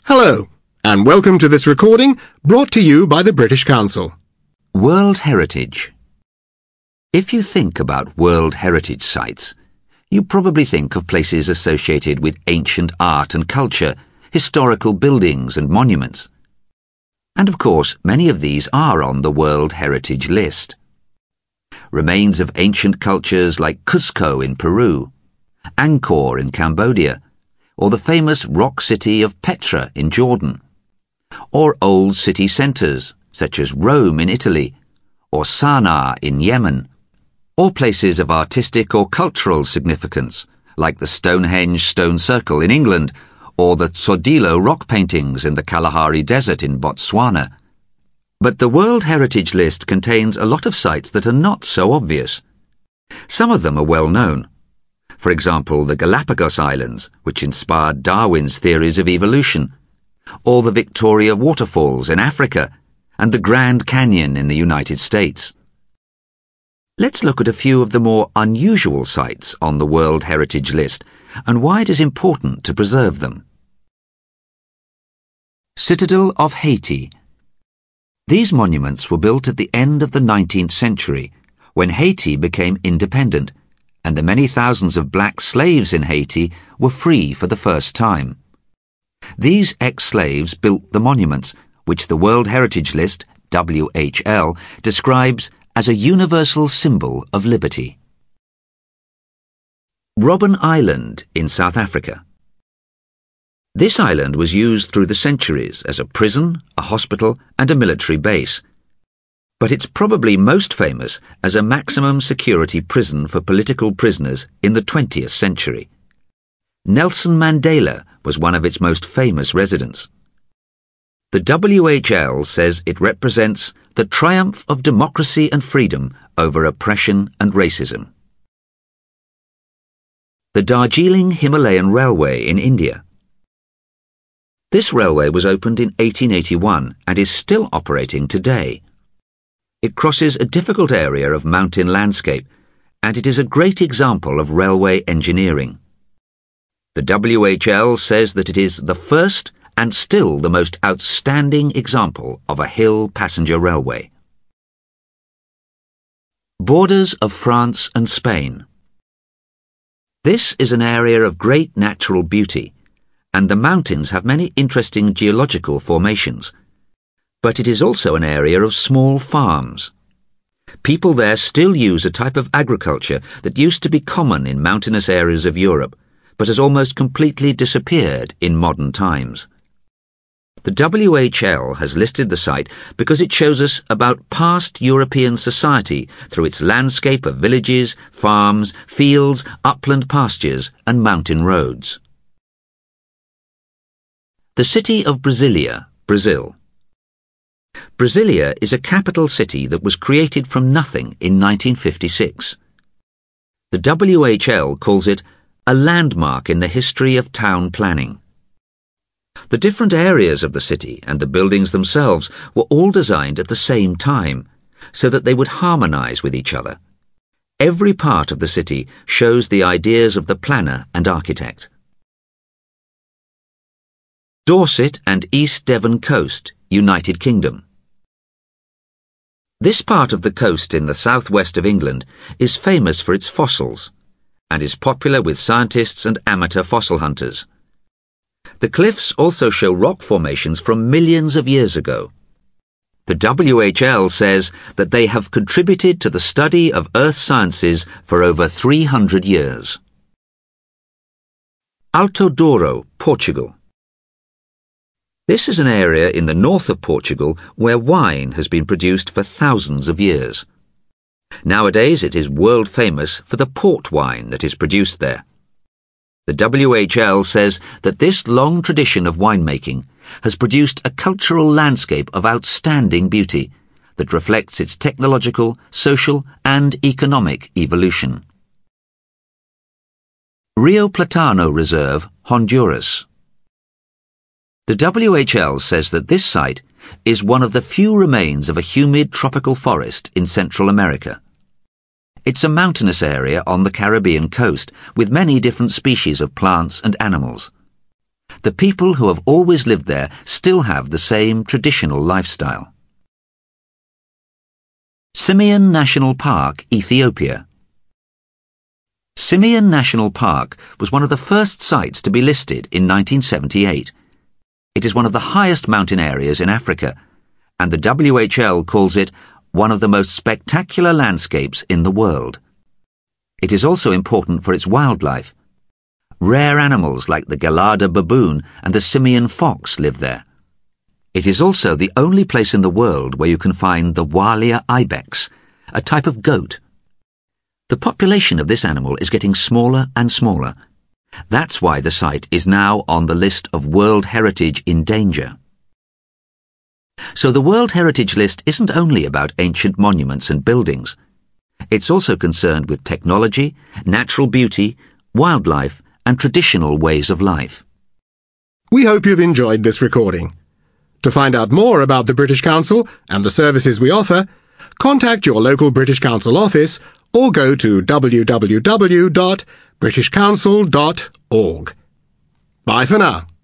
Hello, and welcome to this recording brought to you by the British Council. World Heritage. If you think about World Heritage sites, you probably think of places associated with ancient art and culture, historical buildings and monuments. And of course, many of these are on the World Heritage list. Remains of ancient cultures like Cusco in Peru, Angkor in Cambodia, or the famous rock city of Petra in Jordan, or old city centres such as Rome in Italy, or Sana'a in Yemen, or places of artistic or cultural significance like the Stonehenge Stone Circle in England, or the Tsodilo rock paintings in the Kalahari Desert in Botswana. But the World Heritage List contains a lot of sites that are not so obvious. Some of them are well known. For example, the Galapagos Islands, which inspired Darwin's theories of evolution, or the Victoria Waterfalls in Africa, and the Grand Canyon in the United States. Let's look at a few of the more unusual sites on the World Heritage List and why it is important to preserve them. Citadel of Haiti. These monuments were built at the end of the 19th century, when Haiti became independent, and the many thousands of black slaves in Haiti were free for the first time. These ex-slaves built the monuments, which the World Heritage List, WHL, describes as a universal symbol of liberty. Robben Island in South Africa. This island was used through the centuries as a prison, a hospital, and a military base. But it's probably most famous as a maximum security prison for political prisoners in the 20th century. Nelson Mandela was one of its most famous residents. The WHL says it represents the triumph of democracy and freedom over oppression and racism. The Darjeeling Himalayan Railway in India. This railway was opened in 1881 and is still operating today. It crosses a difficult area of mountain landscape, and it is a great example of railway engineering. The WHL says that it is the first and still the most outstanding example of a hill passenger railway. Borders of France and Spain. This is an area of great natural beauty, and the mountains have many interesting geological formations. But it is also an area of small farms. People there still use a type of agriculture that used to be common in mountainous areas of Europe, but has almost completely disappeared in modern times. The WHL has listed the site because it shows us about past European society through its landscape of villages, farms, fields, upland pastures, and mountain roads. The city of Brasilia, Brazil. Brasilia is a capital city that was created from nothing in 1956. The WHL calls it a landmark in the history of town planning. The different areas of the city and the buildings themselves were all designed at the same time, so that they would harmonize with each other. Every part of the city shows the ideas of the planner and architect. Dorset and East Devon Coast, United Kingdom. This part of the coast in the southwest of England is famous for its fossils and is popular with scientists and amateur fossil hunters. The cliffs also show rock formations from millions of years ago. The WHL says that they have contributed to the study of earth sciences for over 300 years. Alto Douro, Portugal. This is an area in the north of Portugal where wine has been produced for thousands of years. Nowadays it is world famous for the port wine that is produced there. The WHL says that this long tradition of winemaking has produced a cultural landscape of outstanding beauty that reflects its technological, social, and economic evolution. Rio Platano Reserve, Honduras. The WHL says that this site is one of the few remains of a humid tropical forest in Central America. It's a mountainous area on the Caribbean coast with many different species of plants and animals. the people who have always lived there still have the same traditional lifestyle. Simien National Park, Ethiopia. Simien National Park was one of the first sites to be listed in 1978. It is one of the highest mountain areas in Africa, and the WHL calls it one of the most spectacular landscapes in the world. It is also important for its wildlife. Rare animals like the Gelada baboon and the Simien fox live there. It is also the only place in the world where you can find the Walia ibex, a type of goat. The population of this animal is getting smaller and smaller. That's why the site is now on the list of World Heritage in danger. So the World Heritage List isn't only about ancient monuments and buildings. It's also concerned with technology, natural beauty, wildlife, and traditional ways of life. We hope you've enjoyed this recording. To find out more about the British Council and the services we offer, contact your local British Council office or go to www.britishcouncil.org. Bye for now.